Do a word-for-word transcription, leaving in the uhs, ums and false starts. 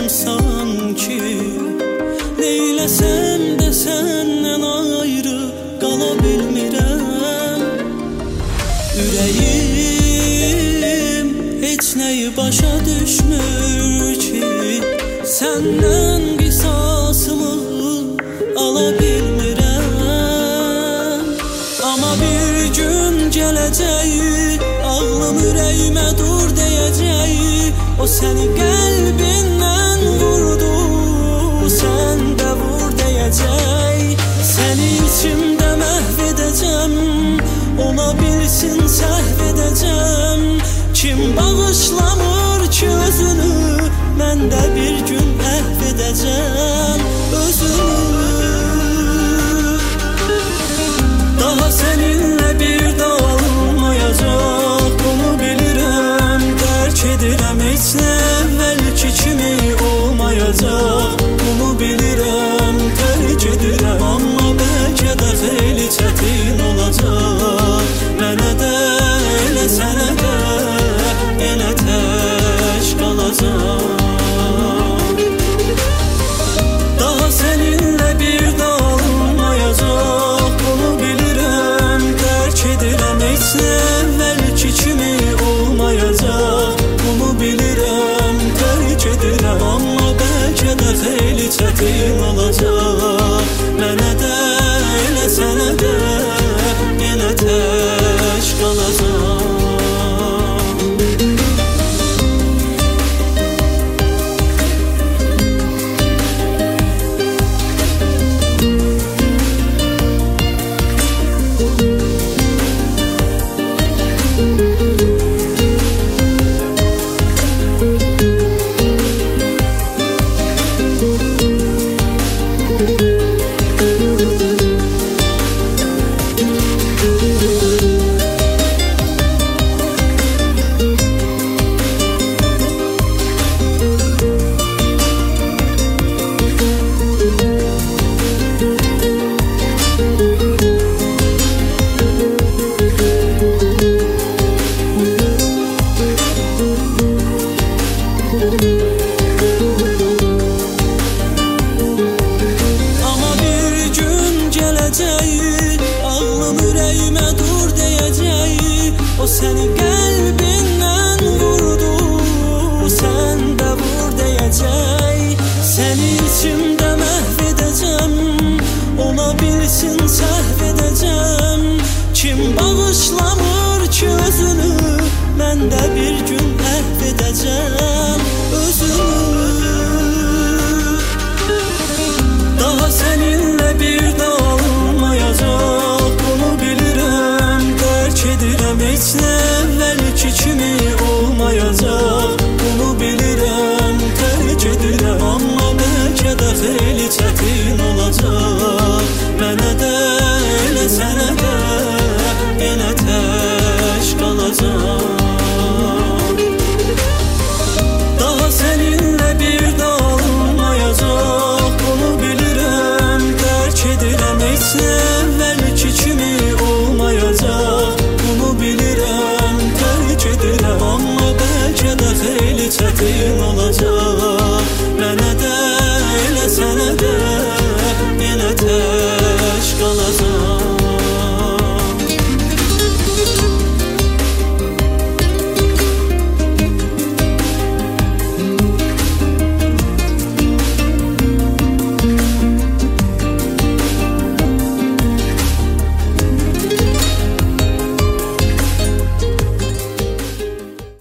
sanki. Neyləsəm də səndən ayrı qala bilmirəm. Ürəyim heç nəyi başa düşmür ki, səndən qisasımı ala bilmirəm. Amma bir gün gələcəyi, ağlım ürəyimə dur deyəcəyi, o səni qəlbindən vurdu, sən də vur deyəcək. Səni içimdə məhv edəcəm, ola bilsin səhv edəcəm. Kim bağışlamır ki özünü, mən də bir gün əhv edəcəm özümü. Daha səninlə bir daha olmayacaq, bunu bilirəm, dərk edirəm. Heç nə əvvəlki kimi olmayacaq, bunu bilirəm, dərk edirəm. Amma bəlkə də xeyli çətin olacaq, mənə də elə sənə də elə tək qalacaq. Daha səninlə bir daha olmayacaq, bunu bilirəm, dərk edirəm. Heç nə əvvəlki kimi olmayacaq, bunu bilirəm, dərk edirəm. Amma bəlkə də xeyli çətin olacaq, mənə də elə sənə də elə tək qalacaq. Amma bir gün gələcəyi, ağlım ürəyimə dur deyəcəyi, o səni qəlbindən vurdu, sən də vur deyəcək. Səni içimdə məhv edəcəm, ola bilsin səhv edəcəm. Kim bağışlamır ki özünü, mən də bir gün əhv edəcəm özümü. Daha səninlə bir daha olmayacaq, bunu bilirəm, dərk edirəm. Heç nə əvvəlki kimi olmayacaq, bunu bilirəm, dərk edirəm. Amma bəlkə də xeyli çətin olacaq, mənə də elə sənə də elə tək qalacaq. Daha səninlə bir daha olmayacaq, bunu bilirəm, dərk edirəm. Heç nə əvvəlki kimi olmayacaq, bunu bilirəm, dərk edirəm. Amma bəlkə də xeyli çətin olacaq,